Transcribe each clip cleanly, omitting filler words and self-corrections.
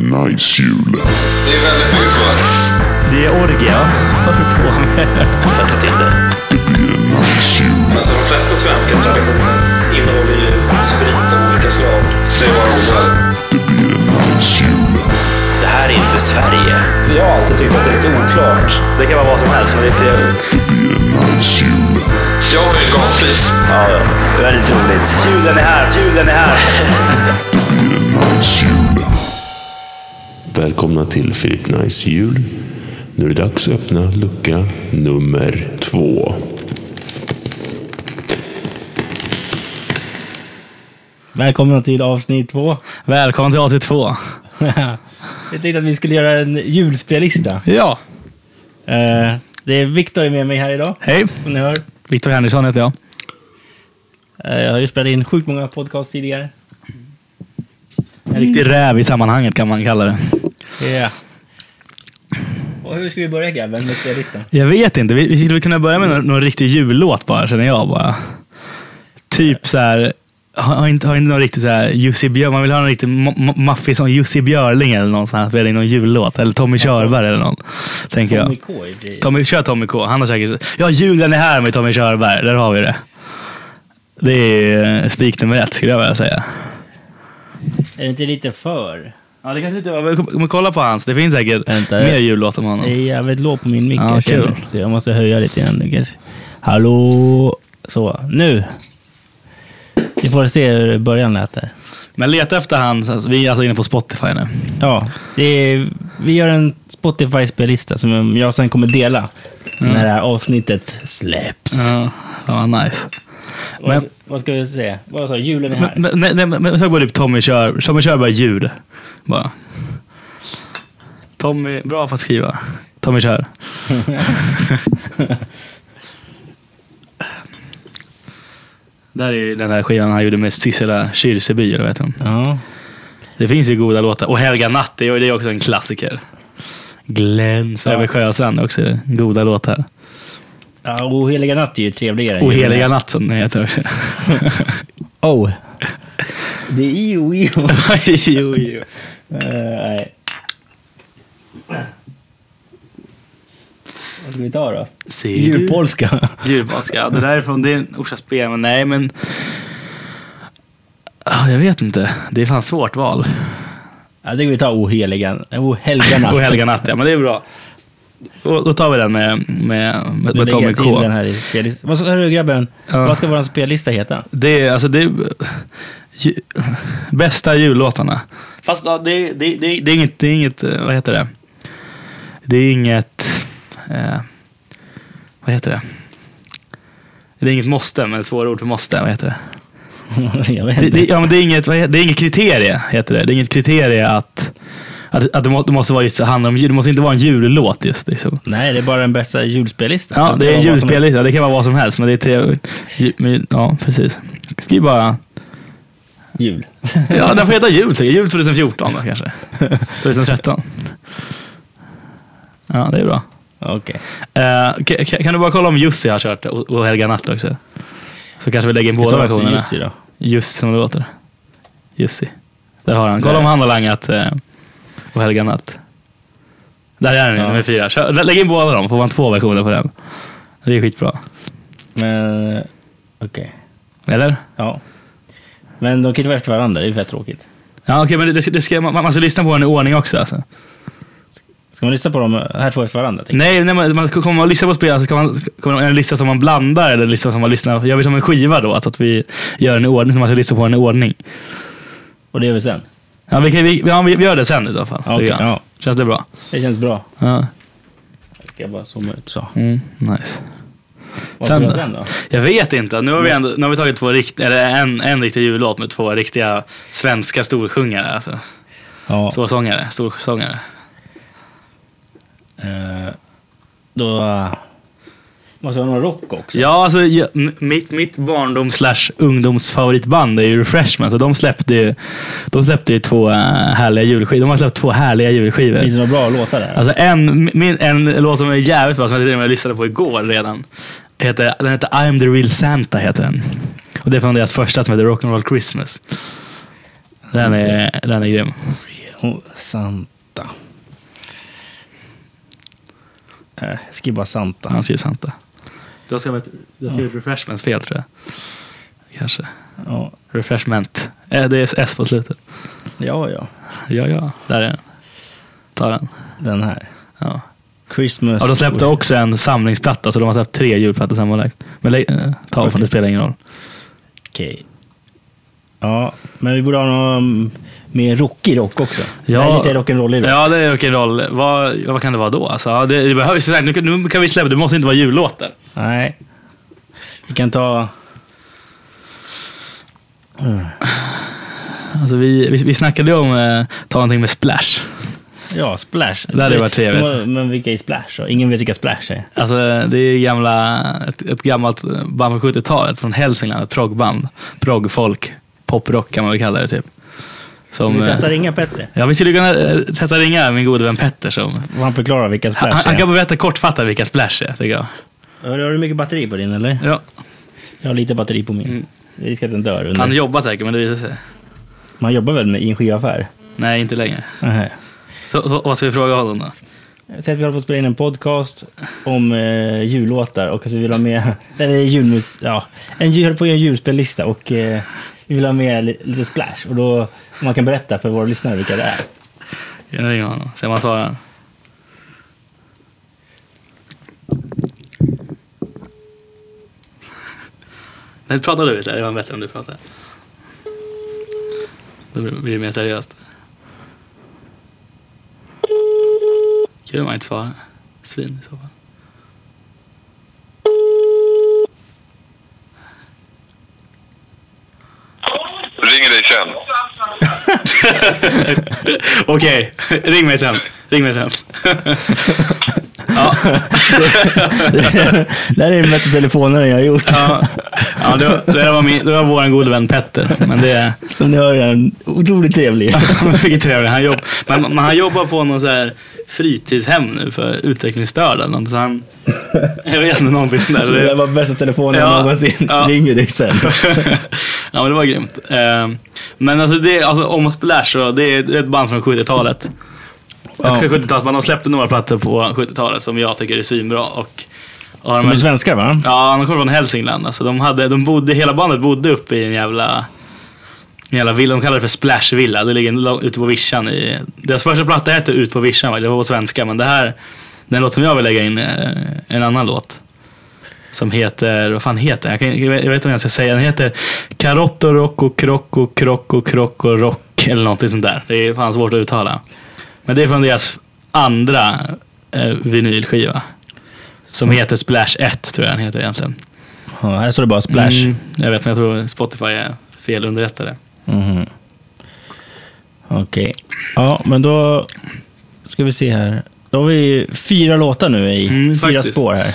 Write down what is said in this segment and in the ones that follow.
nice jul. Det är väldigt mycket så. Det är orgia. Vad håller du på med? Festa till det. Det blir en nice jul. Alltså de flesta svenska traditioner innehåller ju sprit av olika slag. Det är bara godare. Det blir en nice jul. Det här är inte Sverige. Jag har alltid tyckt att det är lite oklart. Det kan vara vad som helst, men det är trevligt. Det blir en nice jul. Jag har ju en gaspis. Ja, det är väldigt roligt. Julen är här, julen är här. Det blir en nice jul. Välkomna till Philip Nice jul. Nu är det dags att öppna lucka nummer 2. Välkomna till avsnitt 2. Välkommen till avsnitt 2. Jag tänkte att vi skulle göra en julspellista. Ja. Det är Viktor med mig här idag. Hej. Som ni hör. Viktor Henriksson heter jag. Jag har ju spelat in sjukt många podcasts tidigare. En riktig räv i sammanhanget kan man kalla det. Ja. Och hur ska vi börja, grabben, med spellistan? Jag vet inte. Vi skulle kunna börja med någon riktig jullåt bara, känner jag bara. Typ så här. Har inte någon riktigt så här Jussi Björling, man vill ha en riktigt maffig som Jussi Björling eller någon sån här, spela in någon jullåt, eller Tommy Körberg eller någon, tänker jag. Kör Tommy K. Han har säkert, ja, julen är här med Tommy Körberg, där har vi det. Det är spik nummer 1, skulle jag vilja säga. Är det inte lite för? Ja, det kanske inte, men kolla på hans, det finns säkert mer jullåtar med honom. Det är jävligt låg på min mick, ja, kul. Så jag måste höja lite grann kanske. Hallå, så, nu. Vi får se hur början lät där. Men leta efter hans, alltså, vi är alltså inne på Spotify nu. Ja, vi gör en Spotify-spellista som jag sen kommer dela när det här avsnittet släpps. Ja, nice. Vad ska vi se? Vad sa julen är här? Men så bara typ Tommy Körberg ljud. Bara. Tommy, bra för att skriva. Tommy Kör. Där är den här skivan han gjorde med Sissela Kyrkjeby, eller vet du. Ja. Det finns ju goda låtar. Och Helga Natt, det är också en klassiker. Gläns över Sjöstrand också. Goda låtar. Ja, och Heliga Natt är ju trevligare. Och Heliga Natt som det heter också. Oh. Det är jo. Jo. Nej. Vad ska vi ta då? Djurpolska. Djurpolska, ja, det där är från det är en Orsa spel, men nej, men jag vet inte. Det är fan svårt val. Jag tycker vi tar Ohelga Natt. Ohelga Natt, ja, men det är bra. Då tar vi den med Tommy K. Den här i spellista. Vad ska du, grabben? Ja. Vad ska vår spellista heta? Det är bästa jullåtarna. Fast ja, det är inget vad heter det? Det är inget vad heter det? Det är inget måste, men ett svårt ord för måste, vad heter det? Jag vet inte. Men det är inget kriterie, heter det. Det är inget kriterie att det måste vara just handla om, det måste inte vara en jullåt just liksom. Nej, det är bara den bästa julspellistan. Ja, det är en julspellista. Det kan vara vad som helst, men det är trevligt. Ja, precis. Skriv bara jul. Ja, den får heta jul 2014 då kanske. 2013. Ja, det är bra. Okej. Kan du bara kolla om Jussi har kört och Helga Natt också? Så kanske vi lägger in båda versionerna. Jussi då? Jussi som det låter. Jussi. Där har han. Kolla om han har langat och Helga Natt. Där är den, nummer 4. Lägg in båda dem, får man 2 versioner på den. Det är skitbra. Men, okej. Eller? Ja. Men de kan inte vara efter varandra, det är fett tråkigt. Ja, okej, men det ska, man ska lyssna på den i ordning också alltså. Ska man lyssna på dem här 2 efter varandra? Nej, man kommer man lyssna på spel så kan man en lista som man blandar eller lista som man lyssnar. Gör vi som en skiva då, att vi gör en ordning som man ska lyssna på en ordning. Och det gör vi sen? Ja, vi gör det sen i så fall. Okay, ja. Känns det bra? Det känns bra. Ja. Jag ska bara zooma ut så. Nice. Vad ska vi sen då? Jag vet inte. Nu har vi tagit en riktig jullåt med 2 riktiga svenska storsjungare alltså. Ja. Storsångare. Då måste vara någon rock också. Ja, alltså mitt barndoms/ungdomsfavoritband är ju Refreshment, så de släppte ju 2 härliga julskivor. De har släppt 2 härliga julskivor. Finns det några bra låtar där? Alltså en låt som är jävligt bra, som jag lyssnade på igår redan. Den heter I'm the Real Santa heter den. Och det är från deras första som heter Rock'n'Roll Christmas. Den är grym. Santa. Jag skriver bara Santa. Han skriver Santa. Du har skrivit refreshments fel, tror jag. Kanske. Ja. Refreshment. Det är S på slutet. Ja. Ja. Där är den. Ta den. Den här. Ja. Christmas. Ja, de släppte också en samlingsplatta, så de har släppt 3 julplattor sammanlagt. Men ta för det spelar ingen roll. Okej. Ja, men vi borde ha någon mer rockig rock också. Ja. Lite rock'n'roll i rock. Ja, det är rock'n'roll. Vad kan det vara då? Alltså, ja, det behövs. Nu kan vi släppa. Det måste inte vara jullåtar. Nej. Vi kan ta... Alltså, vi snackade ju om ta någonting med Splash. Ja, Splash. Det hade varit trevligt. Men vilka är Splash då? Ingen vet vilka Splash är. Alltså, det är ett gammalt band från 70-talet från Hälsingland. Ett proggband. Proggfolk. Poprock kan man väl kalla det typ. Vi testar ringa Petter. Ja, vi skulle kunna testa ringa min gode vän Petter. Han förklarar vilka Splash är. Han kan berätta kortfattat vilka Splash är, tycker jag. Har du mycket batteri på din, eller? Ja. Jag har lite batteri på min. Det riskar att den dör under. Han jobbar säkert, men det visar sig. Man jobbar väl i en skivaffär? Nej, inte längre. Nej. Så vad ska vi fråga honom då? Jag säger att vi håller på att spela in en podcast om jullåtar och så vill ha med en julspellista och vi vill ha med lite Splash och då man kan berätta för våra lyssnare vilka det är. Jag ringer honom, ser man svarar. Nej, pratar du lite? Det var bättre om du pratar. Då blir det mer seriöst. Kul om man inte svarar. Svin i så fall. Ringer dig sen. Okej, ring mig sen. Ja. Det här är den bästa telefonen jag har gjort. Ja, det var vår gode vän Petter. Men det... Som ni hör är han otroligt trevlig. Mycket trevlig. Han jobbar på någon så här fritidshem nu för utvecklingsstörda. Så han... Jag vet inte någonting sånt där. Det var bästa telefonen jag någonsin. Ringer dig sen. Ja, men det var grymt. Men alltså, om Splash, så det är ett band från 70-talet. Jag tror 70-talet, men de släppte några plattor på 70-talet som jag tycker är svinbra. Och de är svenskar, va? Ja, de kommer från Hälsingland. Alltså, hela bandet bodde uppe i en jävla villa. De kallar det för Splash Villa. Det ligger ute på Vischan. Deras första platta hette Ut på Vischan. Det var på svenska, men den låt som jag vill lägga in en annan låt. Som heter, vad fan heter jag vet inte vad jag ska säga. Den heter Carotto Rocco Crocco Crocco Crocco Rock eller något sånt där. Det är fan svårt att uttala. Men det är från deras andra vinylskiva. Som heter Splash 1, tror jag den heter egentligen. Ja, här står det bara Splash. Jag vet, men jag tror Spotify är fel underrättade. Okej. Ja, men då ska vi se här. Då har vi 4 låtar nu i 4 faktiskt. spår här.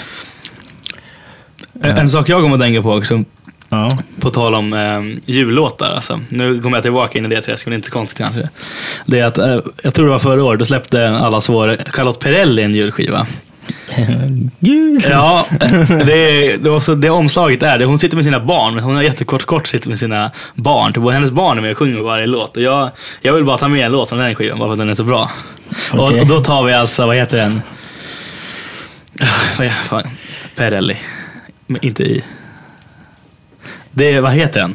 En sak jag kommer att tänka på också. Ja. På tal om jullåtar. Alltså. Nu kommer jag tillbaka in i det träsket, men inte så konstigt kanske. Det är att, jag tror det var förra året, då släppte allas vår Charlotte Perrelli en julskiva. Gud. Ja, det omslaget är det. Hon sitter med sina barn. Hon har jättekort sitter med sina barn. Typ, hennes barn är med och sjunger varje låt. Och jag vill bara ta med en låt från den skivan, bara för att den är så bra. Okay. Och då tar vi alltså, vad heter den? Perrelli. Men inte i... Det är, vad heter den?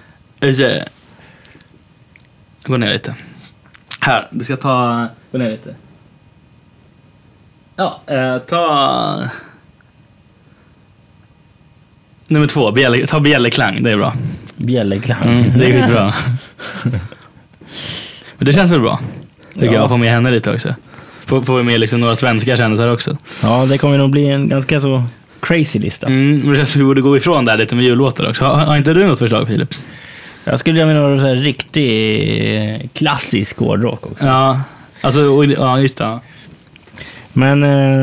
Gå ner lite. Här, du ska gå ner lite. Ja, ta... Nummer 2, ta Bjällerklang, det är bra. Bjällerklang. Det är bra. Men det känns väl bra. Tycker jag får med henne lite också. Får vi med liksom några svenska kändisar också. Ja, det kommer nog bli en ganska så crazy lista. Men det känns som vi borde gå ifrån där lite med jullåtar också. Har inte du något förslag, Filip? Jag skulle göra något så här riktigt klassisk hårdrock också. Ja, alltså, ja, just det. Men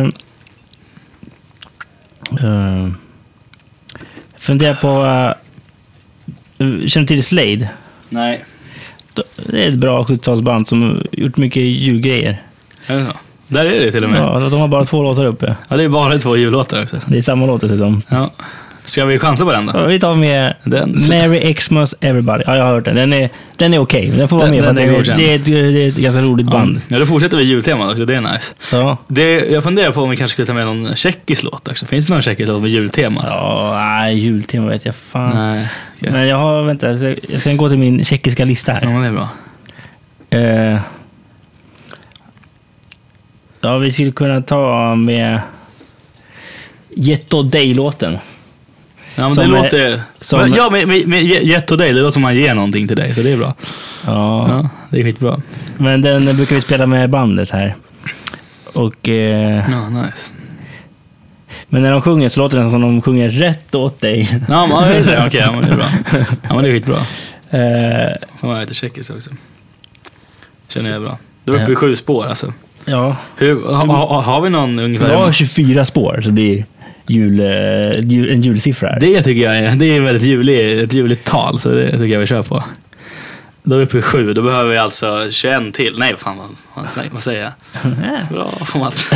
funderar på känner till Slade? Nej. Det är ett bra 70-talsband som gjort mycket julgrejer. Ja, där är det till och med. Ja, de har bara 2 låtar uppe. Ja, det är bara 2 jullåtar också. Det är samma låt dessutom. Ja. Ska vi chansa på den då? Vi tar med Den- Merry Xmas Everybody. Ja, jag har hört den. Den är okej. Den får vara Den- med. den för är att godkänd. det är ett ganska roligt band. Ja, då fortsätter vi jultemat också, det är nice. Ja. Jag funderar på om vi kanske skulle ta med någon tjeckisk låt också. Finns det någon tjeckisk låt med jultema? Ja, nej, jultema vet jag fan. Nej, okej. Men jag har, vänta, jag ska gå till min tjeckiska lista Ja, här. men det är bra. Ja, vi skulle kunna ta med Jet och Day-låten. Ja, men Som det är- låter... som- Men, ja, med Jet och dig, det låter som man ger någonting till dig, så det är bra. Ja, Ja, det är skitbra. men den brukar vi spela med bandet här. Och, Ja, nice. men när de sjunger så låter det som de sjunger rätt åt dig. Ja, men det är det. Okej, ja, men det är bra. Ja, men det är skitbra. Eh, Får man lite tjeckisk också. Känner jag bra. Då är uppe i 7 spår alltså. ja, Har vi någon det ungefär? var 24 spår så det blir en julsiffra här. Det tycker jag är, det är ett juligt tal, så det tycker jag vi kör på. Då är vi uppe i 7, då behöver vi alltså 21 till. Nej, vad säger jag? Bra, Matt.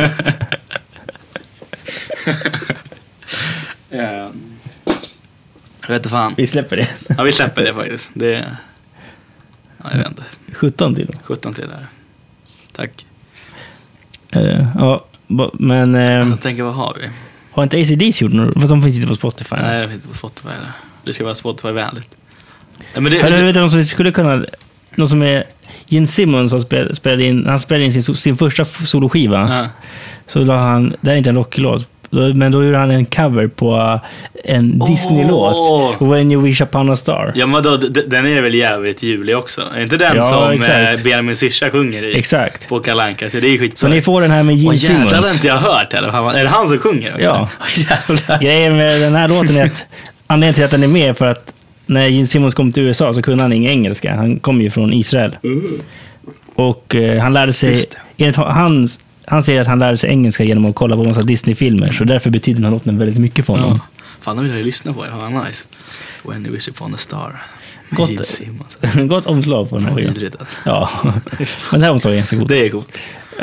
Ja. Jag vet inte fan. Vi släpper det. Ja, vi släpper det faktiskt. Det är... Ja, jag vet inte. 17 till. 17 till där. Tack. Ja, men Jag tänker, vad har vi? har inte AC/DC gjort något? Fast de finns inte på Spotify. Nej, det finns inte på Spotify. Det ska vara Spotify-vänligt. Ja, men det, Jag vet någon som skulle kunna... Någon som är... Gene Simmons har spelade in sin första soloskiva. ja. Så la han... Det är inte en rocklåt. Men då gjorde han en cover på en Disney-låt. When You Wish Upon a Star. Ja, men då, den är väl jävligt julig också. Är inte den Ja, som exakt. Benjamin Sisha sjunger i? Exakt. På Kalle Anka, så det är skitbra. Så ni får den här med Gene jävlar, det har Simmons. inte jag hört heller. Är det han som sjunger också? Ja. Jävlar. Grejen med den här låten är att anledningen till att den är med för att när Gene Simmons kom till USA så kunde han ingen engelska. Han kom ju från Israel. Och han lärde sig... Just Enligt han säger att han lärde sig engelska genom att kolla på en massa Disney-filmer. Så därför betyder den här låten väldigt mycket för honom. Ja. Fan, då vill jag ju lyssna på det. Fan, nice. When You Wish Upon a Star. Gott. Gene Simmons. Gott omslag på den här skivan. Vidrigt. Ja, men det här omslaget är ganska coolt. Det är coolt.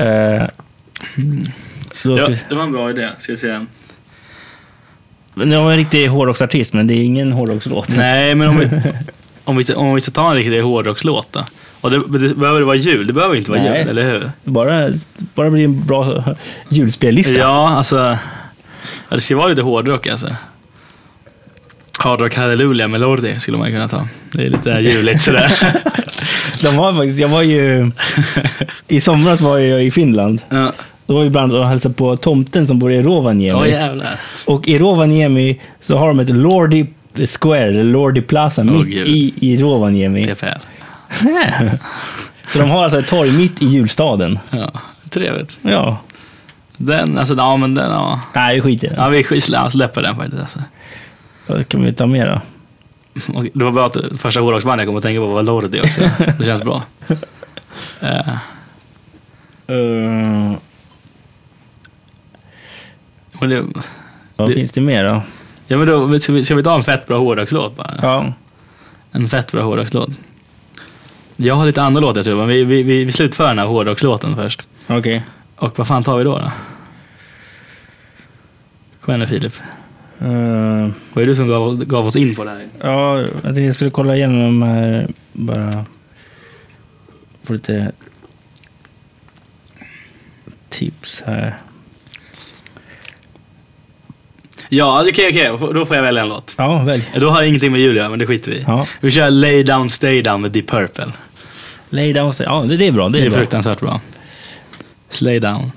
Då ska Ja, vi, det var en bra idé. Ska vi se. men det var en riktig hårdrocksartist, men det är ingen hårdrockslåt. Nej, men om vi ska ta en riktig hårdrockslåt då. Och det behöver det vara jul. Det behöver inte vara Nej. jul, eller hur? Bara blir en bra julspellista. Ja, alltså... Det ska vara lite hårdrock alltså. Hardrock Hallelujah Melody skulle man kunna ta. Det är lite juligt sådär. Jag var ju... I somras var jag i Finland. Ja. Då var vi bland annat och hälsade på tomten som bor i Rovaniemi. Åh jävlar. Och i Rovaniemi så har de ett Lordi Square, eller Lordi Plaza, mitt Gud. i Rovaniemi. Det är fel. Så de har alltså ett torg mitt i julstaden. Ja, trevligt. Ja. Den, alltså, ja men den, ja. Nej, skit i det. Ja, vi släpper den faktiskt alltså. Vad kan vi ta med då? Och det var bra att första hårdrocksbandet jag kom att tänka på var Lordi också. Det känns bra. Men det, Vad Det- finns det mer då? ja men då ska vi ta en fett bra hårdrockslåt bara. Ja. En fett bra hårdrockslåt. Jag har lite andra låtar tror jag, men vi slutför den här hårdrockslåten först. Okej. Och vad fan tar vi då? Kom igen nu, Filip. Vad är du som gav oss in på det här? Ja, jag tänkte jag skulle kolla igenom de här, bara få lite tips här. Ja, okej. Då får jag välja en låt. Ja, välj. Då har jag ingenting med Julia, men det skiter vi i. Ja. Vi kör Lay Down Stay Down med Deep Purple. Lay down, ja det är bra. Det Det är är bra. fruktansvärt bra. Slay Down.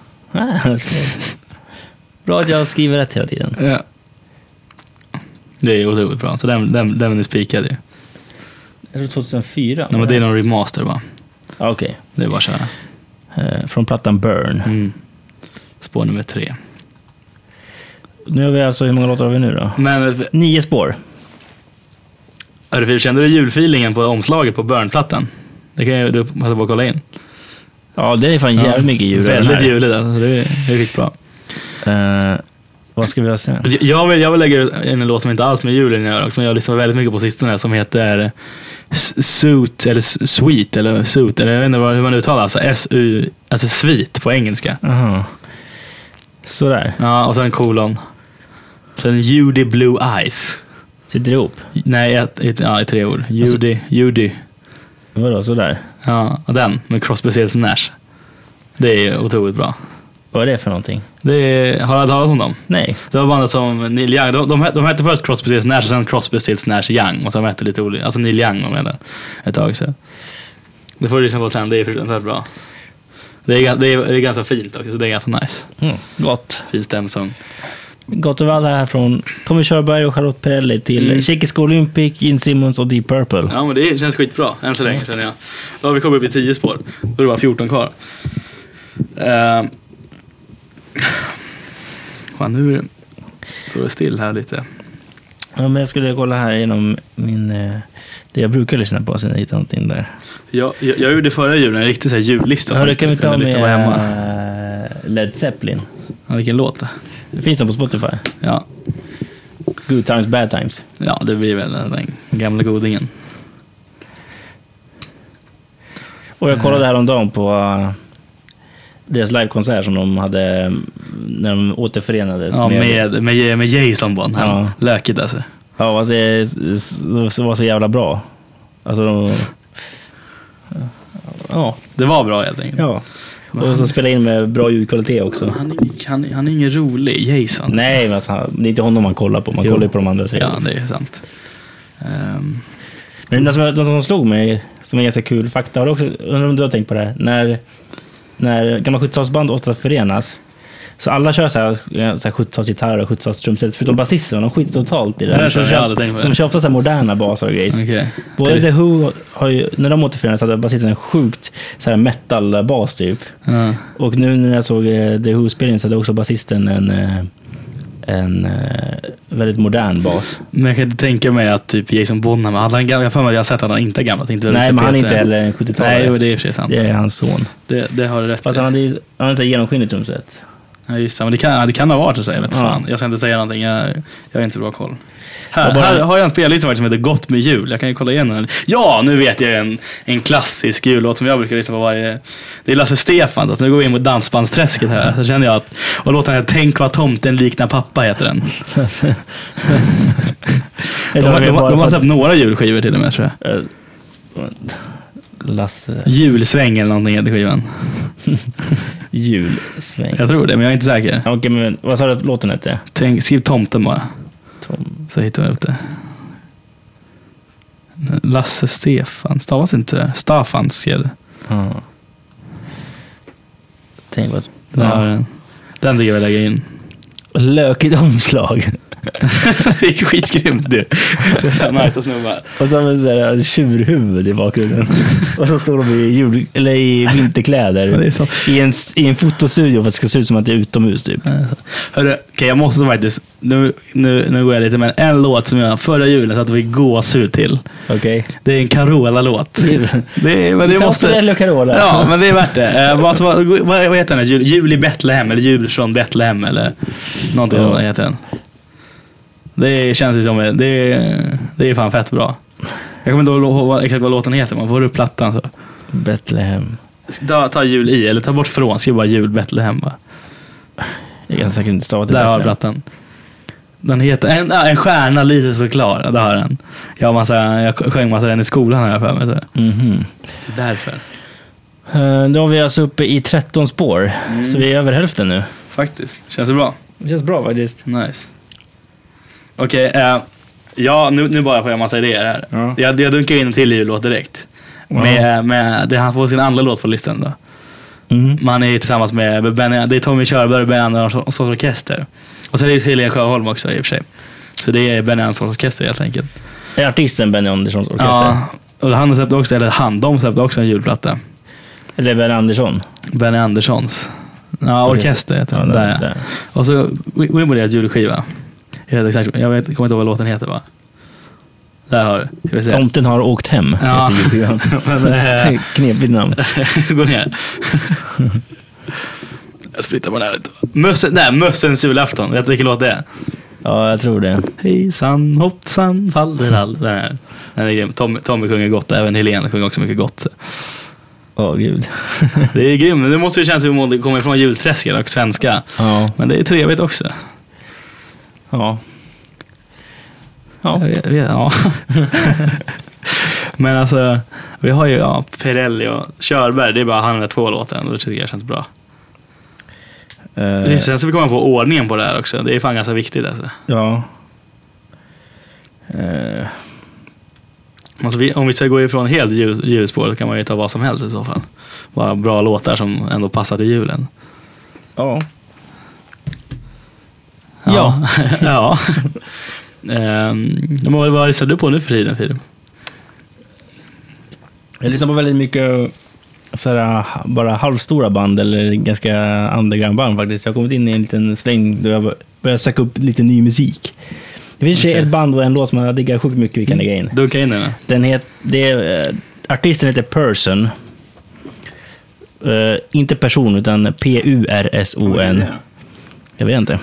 Bra att jag skriver rätt hela tiden. Ja. Det är otroligt bra. Så den är spikad ju. Jag tror 2004. Nej, men det är någon remaster va? Ja, okej. Det är bara att köra. Från plattan Burn. Spår nummer 3. Nu har vi alltså, hur många låtar har vi nu då? Men 9 spår. kände du julfeelingen på omslaget på Burn-plattan? Det kan du passa på att kolla in. Ja, det är fan jävligt mycket jul. Väldigt juligt alltså. Det är riktigt bra. Vad ska vi ha sen? Jag vill lägga ut en låt som inte alls med julen gör också, men jag lyssnar väldigt mycket på sistone som heter Suit eller Sweet eller Suit eller jag vet inte hur man uttalar, alltså S-U, alltså Sweet på engelska. Aha. Sådär. Ja, och sen kolon. Sen Judy Blue Eyes. Sitter ihop? Nej, i 3 ord. Judy. Vadå, sådär? Ja, och den med Crosby, Stills & Nash. Det är otroligt bra. Vad är det för någonting? Har du talat om dem? Nej. Det var bandet som Neil Young. De hette först Crosby, Stills & Nash och sen Crosby, Stills & Nash Young. Och så hette lite olika. Alltså Neil Young om det ett tag så. Det får du lyssna på sen. Det är fruktansvärt bra. Det är ganska fint också, så det är ganska nice. Gott. Fin stämsång. Gott att vara här från Tommy Körberg och Charlotte Perrelli till Tjeckiska Olympic, Gene Simmons och Deep Purple. Ja, men det känns skitbra än så länge, känner jag. Då har vi kommit upp i 10 spår. Då är det bara 14 kvar. Fan, nu står det still här lite. Ja, men jag skulle kolla här genom det jag brukar lyssna på sen jag hittade någonting där. Jag gjorde förra julen en riktig så här jullista. Ja, det kan vi ta med Led Zeppelin. Ja, vilken låt det? Det finns den på Spotify. Ja. Good Times, Bad Times. Ja, det blir väl den gamla godingen. Och jag kollade häromdagen på deras livekonsert som de hade när de återförenades. Ja, med Jason Bond. Ja. Lökigt alltså. Ja, alltså, det var så jävla bra. Alltså ja. Det var bra helt enkelt. Ja. Och så spela in med bra ljudkvalitet också. Han är ingen rolig, Jason. Nej, men alltså, det är inte honom man kollar på. Man kollar ju på de andra serierna. Ja, det är sant. Men de som slog mig, som är ganska kul fakta, har också, undrar om du har tänkt på det här. När gamla 70-talsband ofta förenas, så alla kör så här 70-talsgitarrer och 70-talstrumset, förutom basisten, de skiter totalt i det. De kör ofta så här moderna basar och grejer. Okay. Både The Who har ju, när de återförenas, hade basisten en sjukt så här metal-bas typ. Och nu när jag såg The Who-spelningen så hade också basisten en väldigt modern bas. Men jag kan inte tänka mig att typ Jason Bonham, jag har sett att han inte är gammal. Nej, men han är inte heller en 70-talare. Nej, det är i och för sig sant. Det är hans son. Det har du rätt. Fast han hade inte genomskinligt trumset. Ja, just det. Men det kan ha varit så, jag vet fan. Jag ska inte säga någonting, jag har inte bra koll. Här har jag en spellista som heter Gott med jul. Jag kan ju kolla igen den. Ja, nu vet jag en klassisk jullåt som jag brukar lyssna på varje. Det är Lasse Stefans. Att nu går vi in mot dansbandsträsket här. Så känner jag att, och låten heter Tänk vad tomten liknar pappa, heter den. de har släppt några julskivor till och med, tror jag. Lasse. Julsväng eller någonting heter skivan. Julsväng. Jag tror det, men jag är inte säker. Okej, men vad sa du att låten hette? Skriv tomten bara. Så hittar vi upp det. Lasse Stefan. Stavas inte Staffan skrev det. Tänk vad... Den tycker jag lägga in. Lökigt omslag. Det är skitgrymt det. Nice snubbar. Och så med sådär tjurhuvud i bakgrunden. Och så står de i vinterkläder i en fotostudio för att det ska se ut som att det är utomhus typ. Hörru, jag måste faktiskt nu går jag lite, men en låt som jag förra julen så att vi gåshud till. Okay. Det är en Carola-låt. det måste Carola. Ja, men det är värt det. Vad heter den? Jul i Betlehem eller Jul från Betlehem eller någonting sånt heter den. Det känns ju som det är fan fett bra. Jag kommer inte ihåg exakt vad låten heter. Man får upp plattan så. Betlehem. Ta jul i eller ta bort från. Skriv bara jul Betlehem va. Jag kan säkert inte stava till där har plattan. Den heter en stjärna lyser så klar. Där har den. Jag sjöng massa den i skolan här för mig så. Därför. Då har vi alltså uppe i 13 spår. Så vi är över hälften nu. Faktiskt. Känns det bra? Det känns bra faktiskt. Nice. Okej, nu bara får jag massa idéer här. Ja. Jag dunkar in en till jullåt direkt. Wow. Med han får sin andra låt på listan då. Man är tillsammans med det är Tommy Körberg och Benny Anderssons orkester. Och så är det Helene Sjöholm också i och för sig. Så det är Benny Anderssons orkester helt enkelt. Är artisten Benny Anderssons orkester? Ja, och de släppte också en julplatta. Eller Benny Andersson? Benny Anderssons. Ja, orkester heter den. Där. Och så går in på deras julskiva. Jag kommer inte ihåg vad låten heter va? Där har du. Tomten har åkt hem. Ja. Knepigt namn. Gå ner. Jag splittar på den här lite. Mössens julafton. Vet du vilken låt det är? Ja, jag tror det. Hejsan, hoppsan, faller all. Den är grym. Tommy sjunger gott. Även Helene sjunger också mycket gott. Gud. Det är grymt. Det måste ju kännas som om det kommer från julträsket och svenska. Ja. Men det är trevligt också. Ja. Jag vet, ja. Men alltså, vi har ju Pirelli och Körberg. Det är bara han med 2 låtar. Och det tycker jag känns bra. Sen ska vi komma på ordningen på det här också. Det är fan ganska viktigt alltså. Ja. Alltså om vi ska gå ifrån helt julspår så kan man ju ta vad som helst i så fall. Bara bra låtar som ändå passar till julen. Ja. Ja. Vad lyssnar du på nu för tiden, Filip? Jag lyssnar på väldigt mycket sådär, bara halvstora band eller ganska underground band faktiskt. Jag har kommit in i en liten sväng då jag börjar söka upp lite ny musik. Det finns ett band och en låt som jag diggar sjukt mycket vi kan lägga in. Dunka in den. Artisten heter Person. Inte person utan P-U-R-S-O-N. Jag vet inte.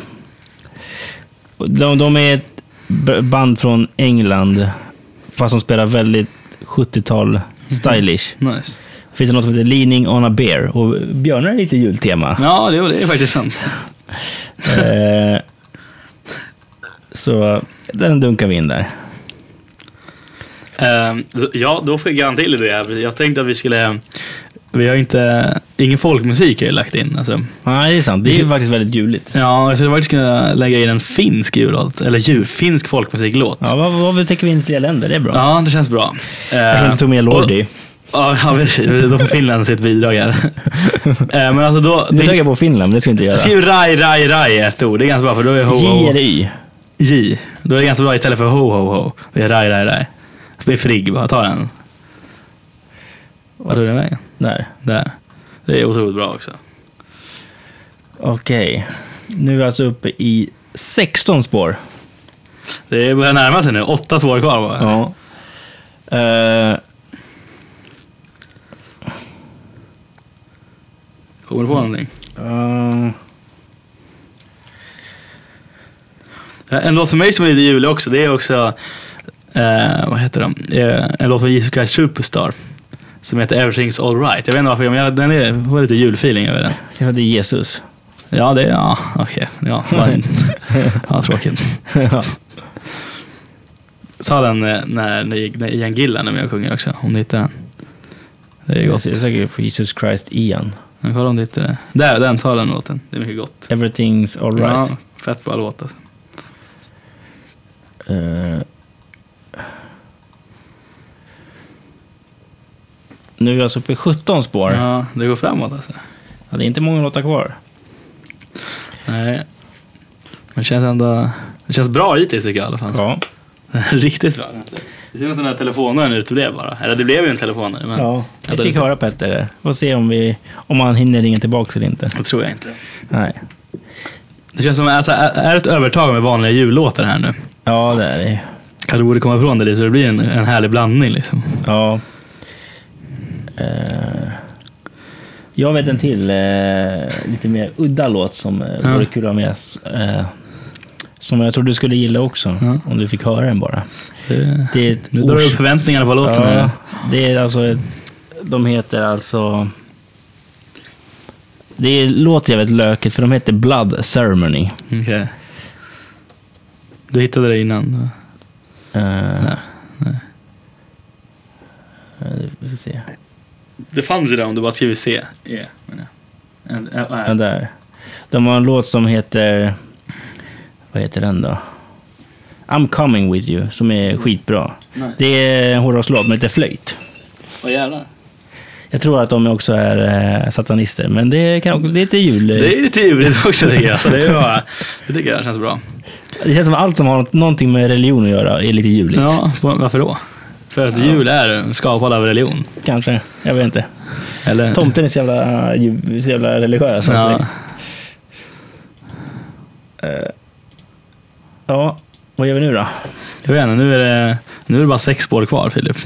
De är ett band från England fast som spelar väldigt 70-tal stylish. Nice. Det finns något som heter Leaning on a Bear och björnar är lite jultema. Ja, det är faktiskt sant. Så den dunkar vi in där. Ja, då fick jag en till idé. Jag tänkte att vi har ingen folkmusik har jag lagt in alltså. Nej, det är sant. Det är ju faktiskt väldigt juligt. Ja, jag skulle faktiskt kunna lägga in en finsk jullåt eller finsk folkmusiklåt. Ja, vad täcker vi in fler länder? Det är bra. Ja, det känns bra. Jag inte tog med Lordi. Ja, då får Finland sitt bidrag här. Men alltså då... Du tänker på Finland, men det ska inte göra. Skriv raj ett ord. Det är ganska bra för då är ho, J eller Y? J. Då är det ganska bra istället för ho. Det är raj. Det är frigg, bara ta den. Vad är det vägen? Där. Det är otroligt bra också. Okej. Nu är vi alltså uppe i 16 spår. Det börjar närma sig nu. 8 spår kvar bara. Ja. Kommer du på någonting? En låt för mig som är lite julig också, det är också vad heter de? En låt från Jesus Christ Superstar som heter Everything's All Right. Jag vet inte varför, men den var lite julfeeling över den. Kanske det är Jesus. Ja, okej. Ja, ja, tråkigt. Sa den när Ian Gillan är med och sjunger också, om ni hittar den. Det är gott. Jag är säker på Jesus Christ Ian. Men kolla om du hittar det. Där, den tar den låten. Det är mycket gott. Everything's All Right. Ja, fett bra låt alltså. Nu är vi alltså uppe i 17 spår. Ja, det går framåt alltså. Ja, det är inte många låtar kvar. Nej. Men det känns bra hittills tycker jag i alla fall. Ja. Riktigt bra. Det ser ut att den här telefonen uteblev bara. Eller det blev ju en telefon. Men Ja, jag fick höra Petter. Får se om man hinner ringa tillbaka eller inte. Det tror jag inte. Nej. Det känns som att är ett övertag med vanliga jullåtar här nu. Ja, det är det. Kanske borde komma ifrån det lite så det blir en härlig blandning liksom. Ja. Jag vet en till lite mer udda låt som vore kul att ha med. Som jag tror du skulle gilla också. Om du fick höra den bara. Det är nu drar du upp förväntningarna på låten. Ja, det är alltså de heter alltså det låter jävligt lökigt för de heter Blood Ceremony. Okej. Du hittade det innan? Nej. Vi får se. Det fanns ju där om du bara skriver C. Ja, där. De har en låt som heter vad heter den då? I'm Coming With You som är skitbra. Nej. Det är en hårdrockslåt men heter Flöjt. Vad jävlar? Jag tror att de också är satanister, men det är lite jul. Det är lite juligt också tycker jag. Så det tycker jag känns bra. Det känns som allt som har någonting med religion att göra är lite juligt. Ja, varför då? För att jul är skapad av religion. Kanske, jag vet inte. Eller? Tomten är så jävla religiös. Ja. Ja, vad gör vi nu då? Jag vet inte, nu är det bara 6 spår kvar, Filip.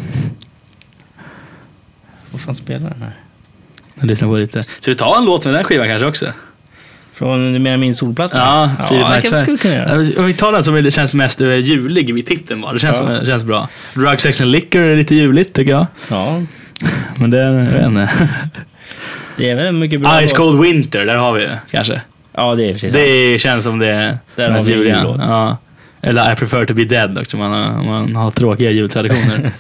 Vad fan spelar den här? Jag lyssnar på lite. Så vi tar en låt med den skivan kanske också? Från min solplatta? Ja, jag kanske skulle kunna göra. Vi tar den som känns mest julig vid titeln bara. Det känns bra. Drug, Sex and Liquor är lite juligt tycker jag. Ja. Men det är, jag vet inte. Det är väl mycket bra. Ice Cold Winter, där har vi det kanske. Ja, det är precis. Det känns som det Där har vi en jullåt. Ja. Eller I prefer to be dead också. Man har tråkiga jultraditioner.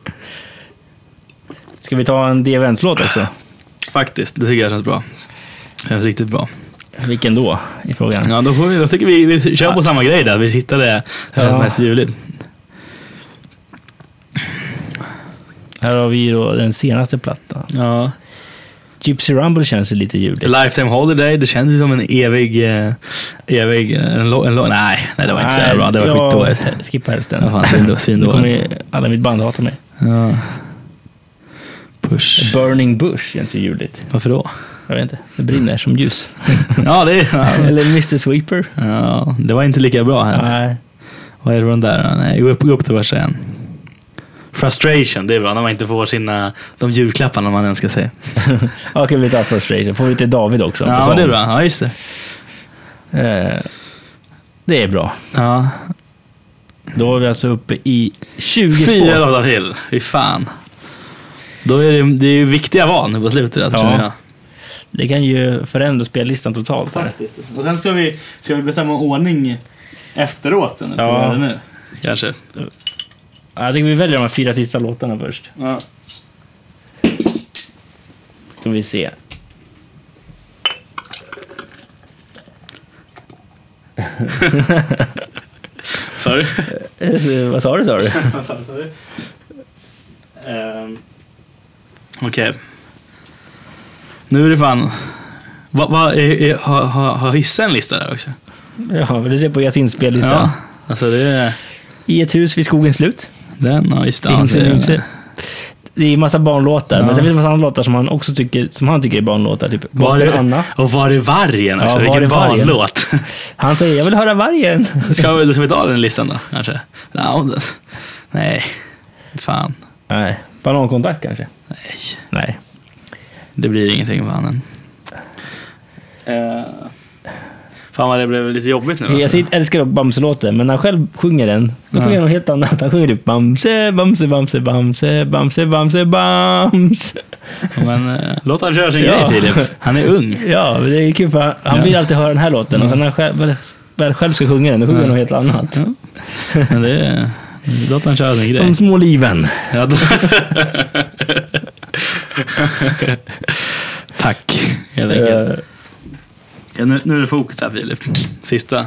Ska vi ta en DVNs-låt också? Faktiskt, det tycker jag känns bra. Det känns riktigt bra. Vilken då i frågan? Ja, då tycker vi kör på samma grej där. Vi hittar det känns mest juligt. Här har vi då den senaste plattan. Ja. Gypsy Rumble känns lite juligt. Lifetime Holiday, det känns ju som en evig nej, det var inte så bra. Det var skitdåligt. Skippa helst den. Ja, fan, Nu kommer alla mitt band hata mig. Ja. Push. Burning Bush känns ju juligt. Varför då? Jag vet inte, det brinner som ljus. Ja, det är... Eller Mr. Sweeper. Ja, det var inte lika bra här. Nej. Vad är det den där? Nej, gå upp till versen igen. Frustration, det är bra när man inte får de julklapparna man önskar sig. Okej, vi tar Frustration. Får vi lite David också? Ja, det är bra. Ja, just det. Det är bra. Ja. Då är vi alltså uppe i 20 spår. 4 låtar till. Fy fan. Då är det är ju viktiga val nu på slutet. Ja. Det kan ju förändra spellistan totalt. Faktiskt. Och sen ska vi bestämma ordning efteråt sen. Ja. Nu. Kanske. Jag tycker vi väljer de här 4 sista låtarna först. Ja. Ska vi se. Sorry. Vad sa du? Okej. Nu är det fan... Har Hisse en lista där också? Ja, vill du se på Jasins spellista? Ja, alltså det är... I ett hus vid skogens slut. Den, ja, just det. Det är en massa barnlåtar, men sen finns det en massa andra låtar som han också tycker är barnlåtar. Typ Anna. Och var är vargen också? Ja, vilken barnlåt. Han säger, jag vill höra vargen. Ska vi ta den listan då, kanske? Nej. Fan. Nej, banankontakt kanske? Nej. Det blir ingenting för han. Fan vad det blev lite jobbigt nu. Jag älskar upp Bamse-låten, men när han själv sjunger den, då sjunger han något helt annat. Han sjunger upp Bamse, Bamse, Bamse, Bamse, Bamse, Bamse, Bamse. Men låt han köra sin grej, Filip. Han är ung. Ja, det är kul för han vill alltid höra den här låten. Och sen när han själv ska sjunga den, då sjunger han något helt annat. Ja. Men det är... Låt han köra sin grej. De små liven. Ja, Tack, helt enkelt. Nu är det fokus här, Filip. Sista.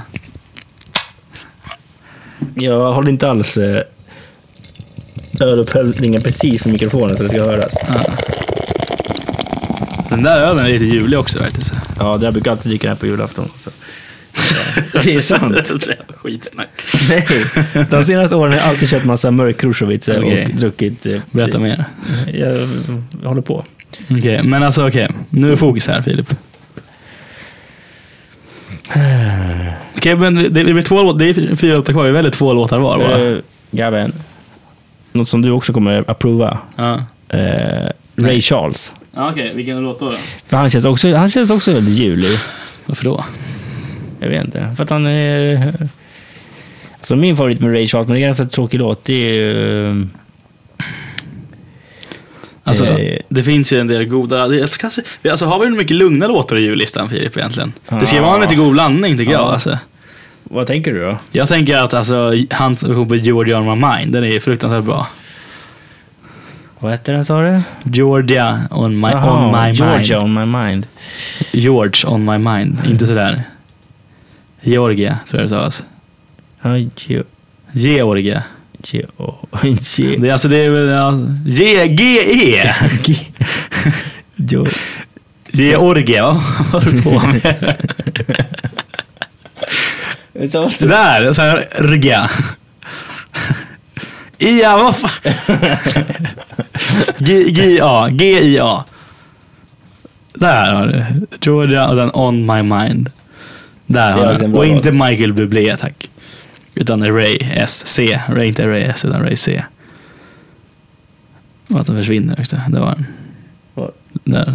Jag håller inte alls örupphållningen precis med mikrofonen så det ska höras. Ja. Den där ölen är lite julig också faktiskt. Ja, det brukar alltid dyka här på julafton. Så. Det är sant. Skitsnack. Nej, de senaste åren har jag alltid köpt massa mörk Krušovice och druckit. Berätta mer. Jag håller på. Okej, men alltså nu är fokus här, Filip. Okej, men det är 4 låtar kvar. Vi väljer 2 låtar var, va? Gavin, något som du också kommer att approva. Ja. Ray Charles. Ja, okej. Vilken låt då? För han känns också väldigt julig. Varför då? Jag vet inte. För att han är... Alltså min favorit med Ray Charles, men det är ganska tråkig låt. Det är ju... Alltså, det finns ju en del goda... Alltså, har vi mycket lugna låtar i jullistan, Filip, egentligen? Det ska vara en lite god blandning, tycker jag. Alltså. Vad tänker du då? Jag tänker att hans version Georgia on my mind, den är fruktansvärt bra. Vad heter den, sa du? Georgia on my mind. Georgia on my mind. George on my mind. Inte sådär. Georgia, tror jag det sades. Georgia. Det är alltså det är väl G-E. Georgia, vad håller du på med? Det där, så här Rga. Ja, vad fan? G-I-A. Där har du. Georgia och sen On My Mind. Där har du. Och inte Michael Bublé, tack. Utan Ray S.C. Ray, inte Ray S, utan Ray C. Och att de försvinner också. Det var där.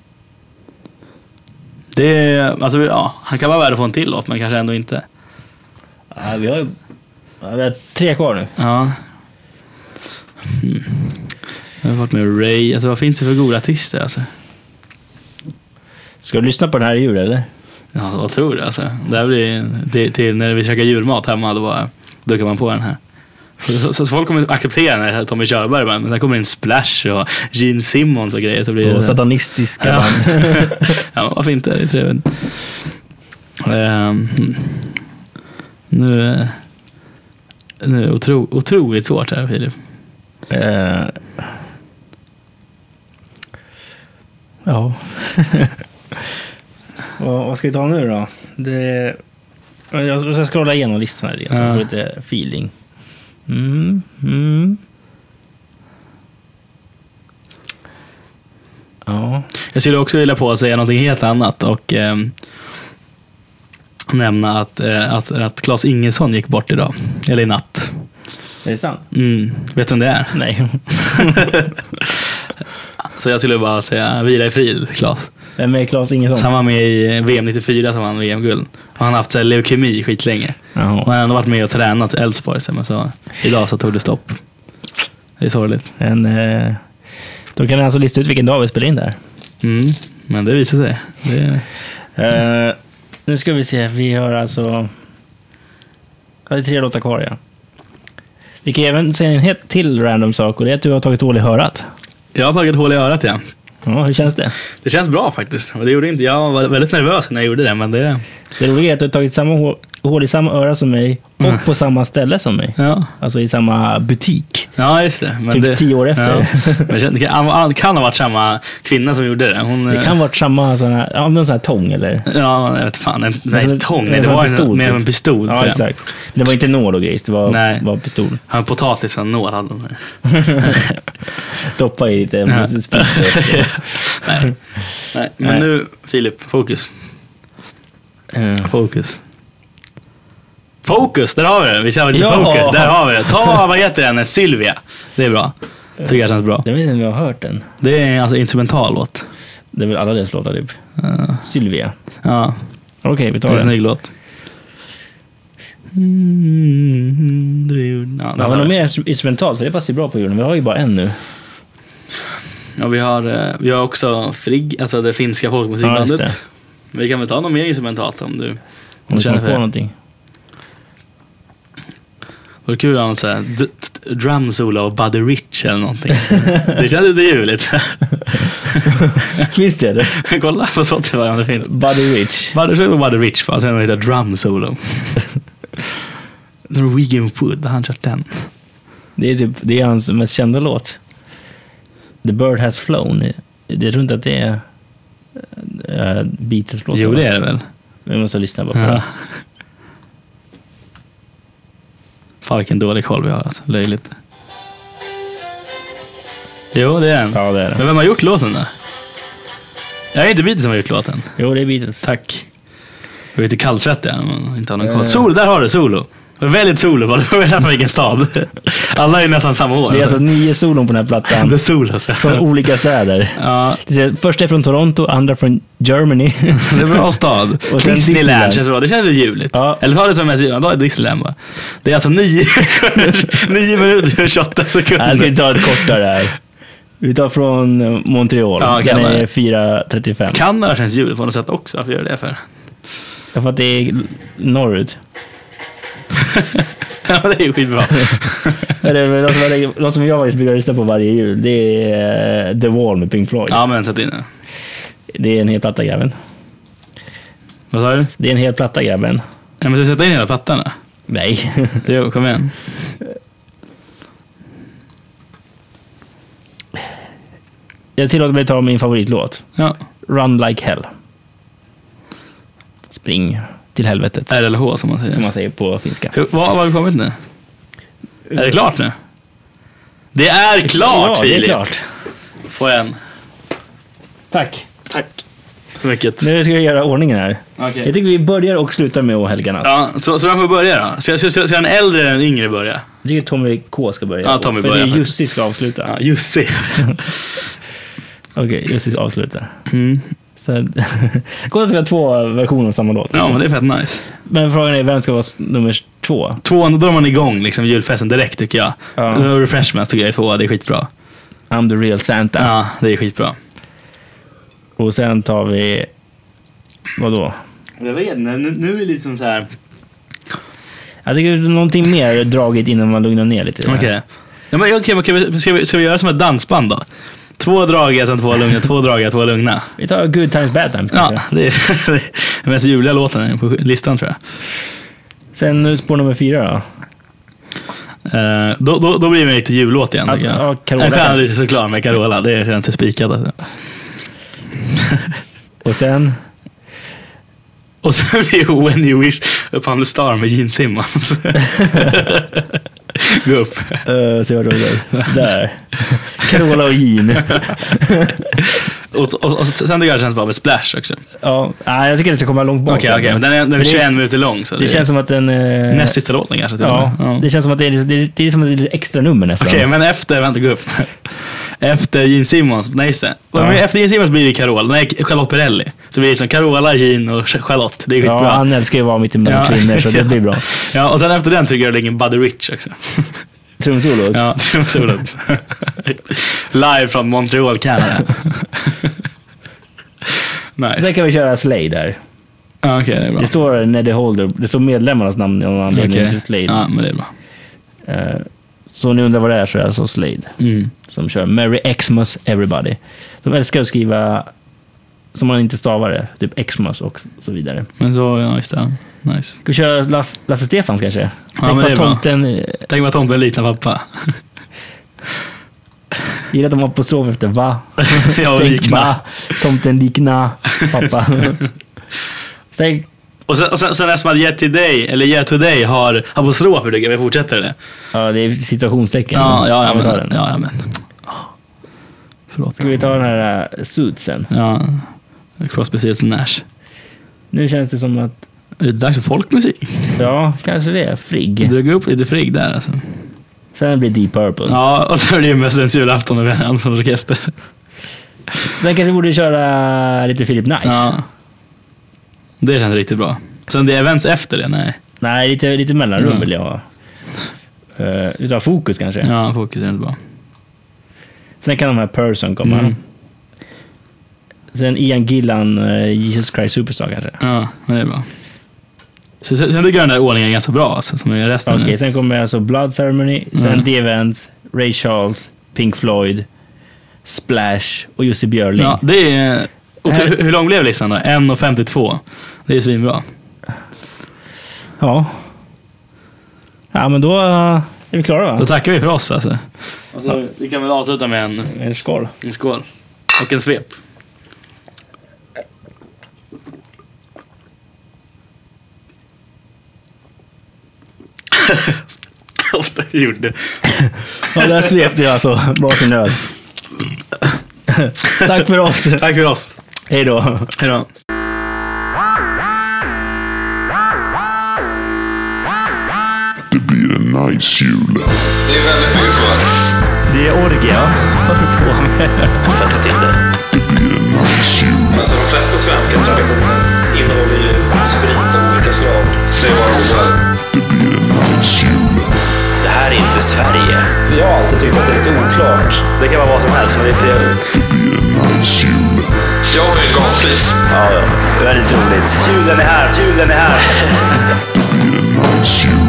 Det är, alltså, ja, han kan vara värd att få en till låt, men kanske ändå inte. Ja, vi har 3 kvar nu. Ja. Jag har varit med Ray. Alltså, vad finns det för goda artister? Alltså? Ska du lyssna på den här i jul, eller? Ja, vad tror du alltså? Det här blir till när vi käkar julmat hemma, då bara duckar man på den här. Så folk kommer acceptera när Tommy Körberg, men sen kommer in Splash och Gene Simmons och grejer, så blir det satanistiska band. Ja, varför inte? Det är trevligt. Nu är otroligt svårt här, Filip. Ja. Vad ska vi ta nu då? Jag ska scrolla igenom listan här, så jag får lite feeling. Ja. Jag skulle också vilja på att säga någonting helt annat och nämna att Claes Ingesson gick bort idag, eller i natt. Är det sant? Vet du vem det är? Nej. Så jag skulle bara säga vila i frid, Claes. Vem är Claes Ingesson? Han var med i VM 94 som vann VM-guld. Och han har haft så här leukemi skitlänge. Och han har ändå varit med och tränat i Elfsborg, men så idag så tog det stopp. Det är sorgligt. Då kan vi alltså lista ut vilken dag vi spelar in där. Men det visar sig. Nu ska vi se. Vi har alltså... Jag har 3 låtar kvar, ja. Vi kan även säga en helt till random sak, och det är att du har tagit hål i örat. Jag har tagit hål i örat, ja. Ja, hur känns det? Det känns bra faktiskt. Och det gjorde inte. Jag var väldigt nervös när jag gjorde det, men det... Det roliga är att du har tagit samma hål i samma öra som mig och på samma ställe som mig. Ja. Alltså i samma butik. Ja, just det. Men typ 10 år efter. Ja. Det kan ha varit samma kvinna som gjorde det. Det kan ha varit samma någon sån här tång, eller? Ja, jag vet fan. Nej, tång. Det var pistol, med en pistol. Ja, exakt. Det var inte nål och grejs, det var pistol. Han potatis och nål hade han. Doppa i lite. Nej, men nu, Filip, fokus. Fokus, där har vi det. Vi ska ha lite fokus, där har vi det. Vad heter den? Sylvia. Det är bra. Tycker jag känns bra. Jag vet inte om jag har hört den. Det är alltså instrumental låt. Det är väl alla deras låtar typ. Sylvia. Ja. Okej, vi tar det. Det är en den. snygg låt. Ja, men mer instrumentalt, för det passar ju bra på julen. Vi har ju bara en nu. Ja, vi har också Frigg, alltså det finska folkmusikbandet. Ja, vi kan väl ta något mer instrumentalt om du känner på någonting. Var det kul att ha så här drum solo av Buddy Rich eller någonting. Det känns lite juligt. Visst är det. Kolla på Spotify om det finns. Buddy Rich. Buddy Rich, för att sen heter drum solo. Norwegian Wood, han kört den. Det är hans mest kända låt. The Bird Has Flown. Jag tror inte att det är Beatles-låt. Jo, det är det väl. Vi måste lyssna på för. Fan, vilken dålig koll vi har, alltså. Löjligt. Jo, det är den. Ja, det är den. Men vem har gjort låten då? Jag är inte Beatles som har gjort låten. Jo, det är Beatles. Tack. Jag är lite kallsvettig, men inte har någon koll. Solo, där har du solo. Väldigt solo, vad du vet på vilken stad. Alla är nästan samma år. Det är alltså 9 solon på den här plattan. Det är solo, alltså. Från olika städer. Ja. Första är från Toronto, andra från Germany. Det är en bra stad. Och Disneyland känns bra, det känns ljuvligt. Ja. Eller ta det som mest, då är Disneyland bara. Det är alltså 9 minuter och 28 sekunder. Jag ska ta ett kortare här. Vi tar från Montreal. Ja, den är 4:35. Kanada känns ljuvligt på något sätt också. Varför gör det för? Ja, för att det är norrut. Ja, det är ju skitbra. Något som jag faktiskt brukar lyssna på varje jul, det är The Wall med Pink Floyd. Ja, men sätt in det. Det är en hel platta, grabben. Vad sa du? Det är en hel platta, grabben. Ja, men ska sätta in hela plattan då? Nej. Jo, kom igen. Jag tillåter mig att ta min favoritlåt. Ja. Run Like Hell. Spring till helvetet. RLH som man säger. Som man säger på finska. Vad har vi kommit nu? Är det klart nu? Det är klart, Filip. Det är klart. Får jag en? Tack. Tack. Mycket. Nu ska vi göra ordningen här. Okay. Jag tycker vi börjar och slutar med Helgarna. Ja, så vem får börja då? Ska en äldre eller en yngre börja? Jag tycker Tommy K ska börja. Ja, Tommy för börjar. För Jussi ska avsluta. Ja, Jussi. Okej, Jussi avslutar. Mm. Så går att vi har 2 versioner av samma låt. Ja, men det är fett nice. Men frågan är, vem ska vara nummer 2? 2, då drar man igång liksom julfesten direkt, tycker jag. Ja. Refreshment tycker jag är 2, det är skitbra. I'm the real Santa. Ja, det är skitbra. Och sen tar vi... Vadå? Jag vet inte, nu är det lite som så här. Jag tycker det är någonting mer dragit innan man lugnar ner lite. Okej. Ja, men ska vi göra som ett dansband då? 2 dragiga, sen 2 lugna, 2 dragiga, 2 lugna. Vi tar Good Times Bad Times. Ja, det är den mest juliga låten på listan, tror jag. Sen spår nummer 4 då. Då blir det en riktig jullåt igen. Alltså, jag. Carola Jag kan lite såklart med Carola. Det är inte spikat. Alltså. Och sen blir det When You Wish Upon the Star med Gene Simmons. Gå upp. Se vad det är. Där. Carola och Gene. och sen det känns bara med Splash också. Ja, jag tycker det ska komma långt bort. Okej, men den är 21 minuter lång. Så det känns som att den... näst sista låten kanske. Ja, det känns som att det är som ett extra nummer nästan. Okej, men vänta, gå upp. Efter Gene Simmons, nej just det. Men efter Gene Simmons blir det Carola, nej Charlotte Perrelli. Så blir det som Carola, Gene och Charlotte. Det är skitbra. Ja, han älskar ju att vara mitt emellan kvinnor, så det blir bra. Ja, och sen efter den tycker jag det ligger Buddy Rich också. Trumsolot? Ja, trumsolot. Live från Montreal, Canada. Nice. Sen kan vi köra Slade där. Ja, okej, det är bra. Det står Neddy Holder, det står medlemmarnas namn i någon anledning till Slade. Ja, men det är bra. Så ni undrar vad det är, så är det alltså Slade. Som kör Merry Xmas Everybody. De älskar att skriva som man inte stavar det, typ Xmas och så vidare. Men så, ja, just det. Nice. Ska vi köra Lasse Stefans kanske? Tänk på tomten. Tänk vad tomten liknar pappa. Gillar att de har apostrof efter va? Ja, tänk likna. va? Tomten likna pappa. Tänk. Och sen är det som att Yet Today, eller Yet Today har apostrofer, tycker jag. Vi fortsätter det. Ja, det är situationstecken. Ja, men. Förlåt. Ska vi ta den här Suitsen? Ja, Crosby, Stills & Nash. Nu känns det som att... Det är dags för folkmusik. Ja, kanske det är Frigg. Du går upp lite Frigg där alltså. Sen blir Deep Purple. Ja, och så blir det Mästarens julafton och Anderssons orkester. Sen kanske borde köra lite Philip Nice. Ja. Det känns riktigt bra. Sen det är events efter det, nej. Nej, lite mellanrum vill jag ha. Utan fokus kanske. Ja, fokus är inte bra. Sen kan de här Person komma. Sen Ian Gillan, Jesus Christ Superstar kanske. Ja, men det är bra. Sen tycker jag den där ordningen är ganska bra, alltså, som är resten. Okej, sen kommer alltså Blood Ceremony, sen The Events, Ray Charles, Pink Floyd, Splash och Jussi Björling. Ja, det är... Hur lång blev listan då? 1:52. Det är svinbra. Ja. Ja, men då är vi klara, va? Då tackar vi för oss alltså. Och så, vi kan väl avsluta med En skål. en skål. Och en svep. Ofta gjorde. Ja, där svepte jag alltså bakom öl. Tack för oss. Tack för oss. Hej då. Hej då. Det blir en nice jul. Det är väldigt mycket så. Det är orgia. Vad är du på med? Fästa till det. Det blir en nice jul. Alltså de flesta svenska traditioner innehåller ju sprit av olika slag. Det är bara godare. Det blir en nice jul. Det här är inte Sverige. Jag har alltid tyckt att det är lite oklart. Det kan vara vad som helst, men det är trevligt. Det blir en nice jul. Jag har ju en gasspis. Ja, det är väldigt roligt. Julen är här, julen är här. Det blir en nice jul.